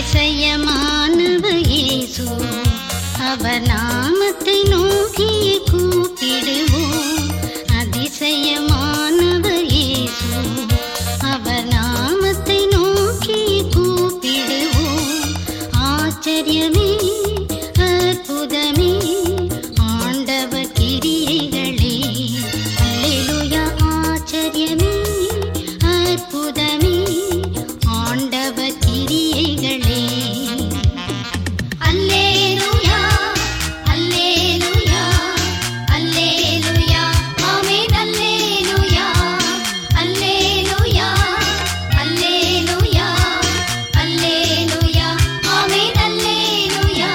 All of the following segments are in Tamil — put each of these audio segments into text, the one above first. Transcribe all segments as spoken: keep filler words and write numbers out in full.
அதிசயமானவர் இயேசு, அவர் நாமத்தை நோக்கி கூப்பிடுவோம். அதிசயமானவர் இயேசு, அவர் நாமத்தை நோக்கி கூப்பிடுவோம். ஆச்சரியமே அற்புதமே ஆண்டவர் கிரியைகளே, அல்லேலூயா. ஆச்சரியமே அற்புதமே ஆண்டவர் கிரியைகளே, அல்லேலூயா அல்லேலூயா அல்லேலூயா ஆமென். அல்லேலூயா அல்லேலூயா அல்லேலூயா அல்லேலூயா ஆமென். அல்லேலூயா.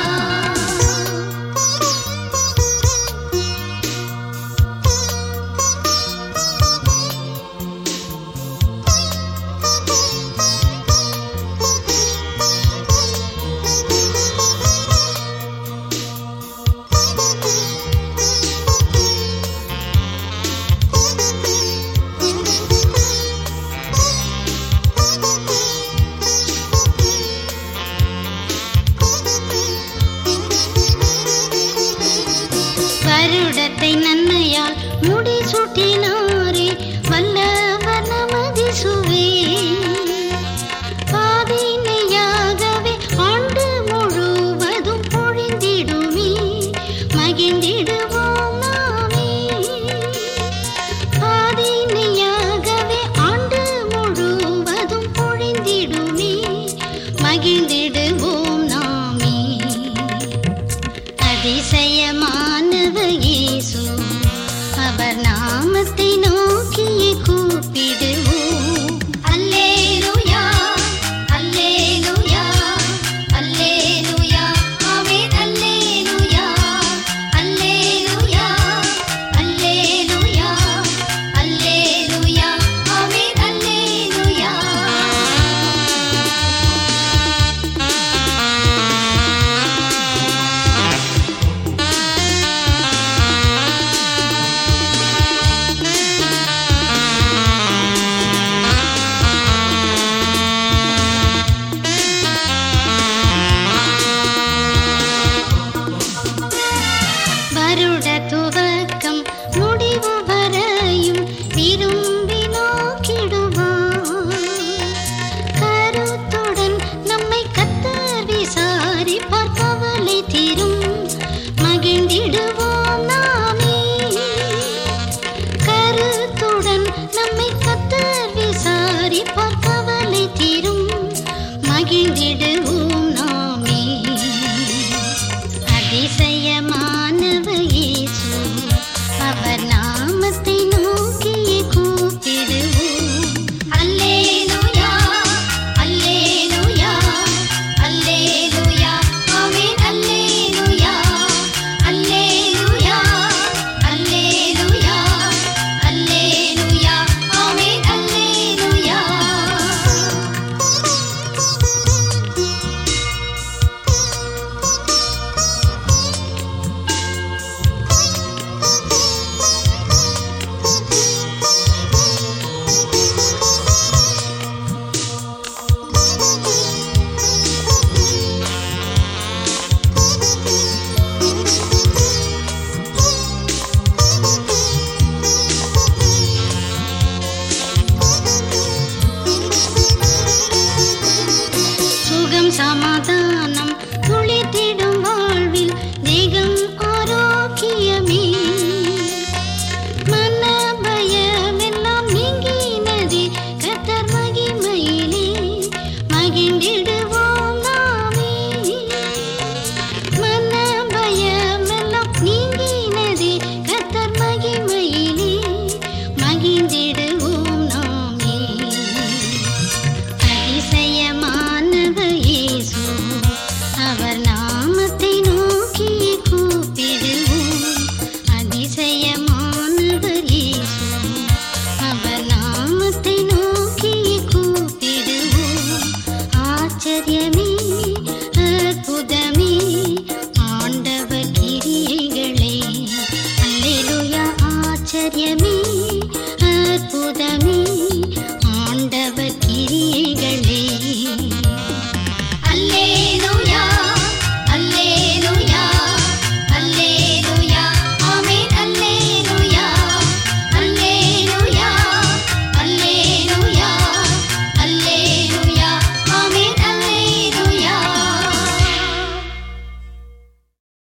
வருடத்தை நன்மையால் முடி சூட்டினாரே, வல்லவர் நமதிசுவே. பாதினையாகவே ஆண்டு முழுவதும் பொழிந்திடுமே, மகிழ்ந்திடுவோம் நாமே. பாதினையாகவே ஆண்டு முழுவதும் பொழிந்திடுமே, மகிழ்ந்திடுவோம் நாமே. அதிசயமானவர் இயேசு, அவர் நாமத்தை நோக்கி கூப்பிடுவோம். அல்லேலூயா அல்லேலூயா அல்லேலூயா ஆமென். அல்லேலூயா அல்லேலூயா அல்லேலூயா அல்லேலூயா ஆமென். அல்லேலூயா. வருட துவக்கம் முடிவு வரையும் விரும்பி நோக்கிடுவார். கருத்துடன் நம்மை கர்த்தர் விசாரிப்பார், கவலை தீரும், மகிழ்ந்திடுவோம் நாமே. கருத்துடன் நம்மை கர்த்தர் விசாரிப்பார், கவலை தீரும், மகிழ்ந்திடுவோம் நாமே. அதிசயமானவர் இயேசு, அவர் நாமத்தை நோக்கி கூப்பிடுவோம். அல்லேலூயா அல்லேலூயா அல்லேலூயா ஆமென். அல்லேலூயா அல்லேலூயா அல்லேலூயா அல்லேலூயா ஆமென். அல்லேலூயா. சுகம் சமாதானம் துளித்திடும் வாழ்வில், தேகம் ஆரோக்கியமே. மன பயமெல்லாம் நீங்கினதே, கர்த்தர் மகிமையிலே, மகிழ்ந்திடுவோம் நாமே. மன பயமெல்லாம் நீங்கினதே, கர்த்தர் மகிமையிலே, மகிழ்ந்திடுவோம் நாமே. அதிசயமானவர் இயேசு, அவர் நாமத்தை நோக்கி கூப்பிடுவோம். அதிசயமானவர் இயேசு, அவர் நாமத்தை நோக்கி கூப்பிடுவோம். ஆச்சரியமே அற்புதமே ஆண்டவர் கிரியைகளே, அல்லேலூயா. ஆச்சரியமே